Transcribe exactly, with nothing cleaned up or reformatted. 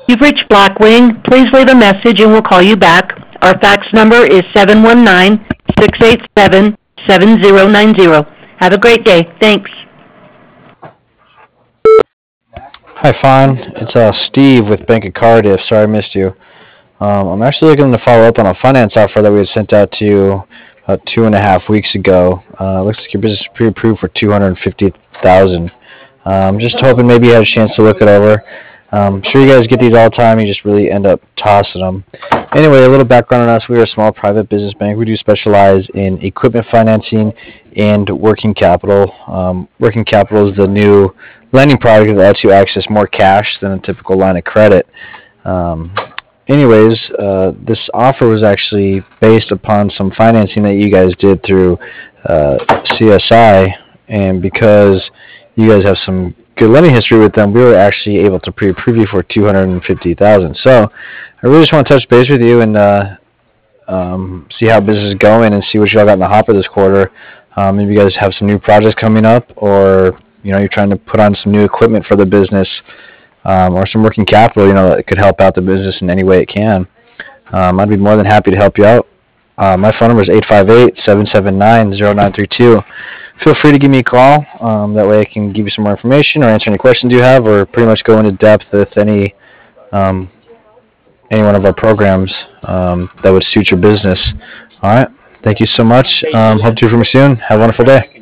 You've reached Blackwing. Please leave a message and we'll call you back. Our fax number is seven one nine, six eight seven, seven zero nine zero. Have a great day. Thanks. Hi, Fawn. It's uh, Steve with Bank of Cardiff. Sorry I missed you. Um, I'm actually looking to follow up on a finance offer that we had sent out to you about two and a half weeks ago. Uh, looks like your business is pre-approved for two hundred fifty thousand dollars. Um, just hoping maybe you had a chance to look it over. Um, I'm sure you guys get these all the time. You just really end up tossing them. Anyway, a little background on us. We are a small private business bank. We do specialize in equipment financing and working capital. Um, working capital is the new lending product that lets you access more cash than a typical line of credit. Um, anyways, uh, this offer was actually based upon some financing that you guys did through uh, C S I, and because you guys have some good lending history with them, we were actually able to pre-approve you for two hundred fifty thousand dollars. So I really just want to touch base with you and uh, um, see how business is going and see what y'all got in the hopper this quarter. Um, maybe you guys have some new projects coming up, or you know you're trying to put on some new equipment for the business, um, or some working capital, you know, that could help out the business in any way it can. Um, I'd be more than happy to help you out. Uh, my phone number is eight five eight, seven seven nine, zero nine three two. Feel free to give me a call. Um, that way I can give you some more information or answer any questions you have, or pretty much go into depth with any um, any one of our programs um, that would suit your business. All right. Thank you so much. Um, hope to hear from you soon. Have a wonderful day.